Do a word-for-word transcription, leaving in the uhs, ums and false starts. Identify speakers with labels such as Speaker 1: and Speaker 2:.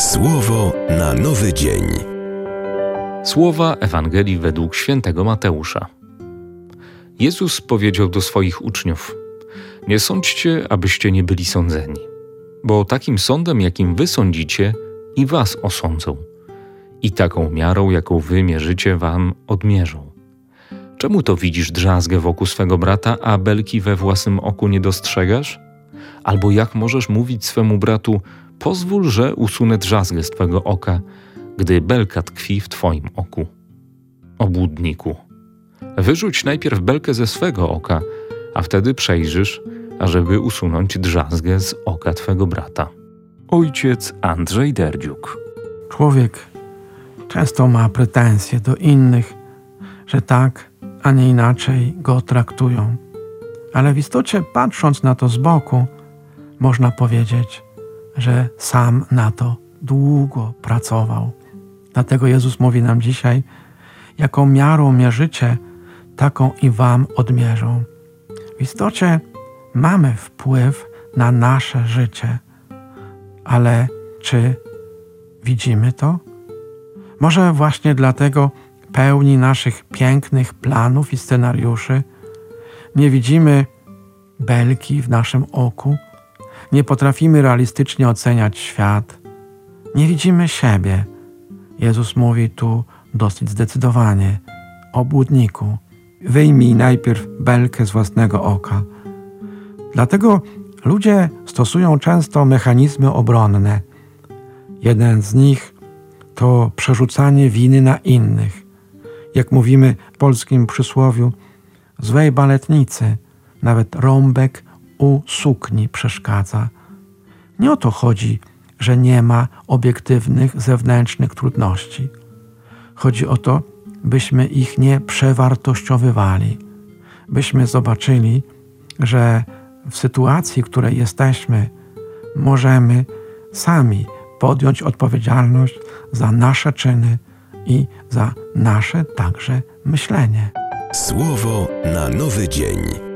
Speaker 1: Słowo na nowy dzień.
Speaker 2: Słowa Ewangelii według świętego Mateusza. Jezus powiedział do swoich uczniów: nie sądźcie, abyście nie byli sądzeni, bo takim sądem, jakim wy sądzicie, i was osądzą. I taką miarą, jaką wy mierzycie, wam odmierzą. Czemu to widzisz drzazgę wokół swego brata, a belki we własnym oku nie dostrzegasz? Albo jak możesz mówić swemu bratu: pozwól, że usunę drzazgę z twego oka, gdy belka tkwi w twoim oku? Obłudniku, wyrzuć najpierw belkę ze swego oka, a wtedy przejrzysz, ażeby usunąć drzazgę z oka twego brata. Ojciec Andrzej Derdziuk.
Speaker 3: Człowiek często ma pretensje do innych, że tak, a nie inaczej go traktują. Ale w istocie, patrząc na to z boku, można powiedzieć, że sam na to długo pracował. Dlatego Jezus mówi nam dzisiaj: jaką miarą mierzycie, taką i wam odmierzą. W istocie mamy wpływ na nasze życie, ale czy widzimy to? Może właśnie dlatego pełni naszych pięknych planów i scenariuszy nie widzimy belki w naszym oku, nie potrafimy realistycznie oceniać świat, nie widzimy siebie. Jezus mówi tu dosyć zdecydowanie: obłudniku, wyjmij najpierw belkę z własnego oka. Dlatego ludzie stosują często mechanizmy obronne. Jeden z nich to przerzucanie winy na innych. Jak mówimy w polskim przysłowiu: złej baletnicy nawet rąbek u sukni przeszkadza. Nie o to chodzi, że nie ma obiektywnych zewnętrznych trudności. Chodzi o to, byśmy ich nie przewartościowywali, byśmy zobaczyli, że w sytuacji, w której jesteśmy, możemy sami podjąć odpowiedzialność za nasze czyny i za nasze także myślenie.
Speaker 1: Słowo na nowy dzień.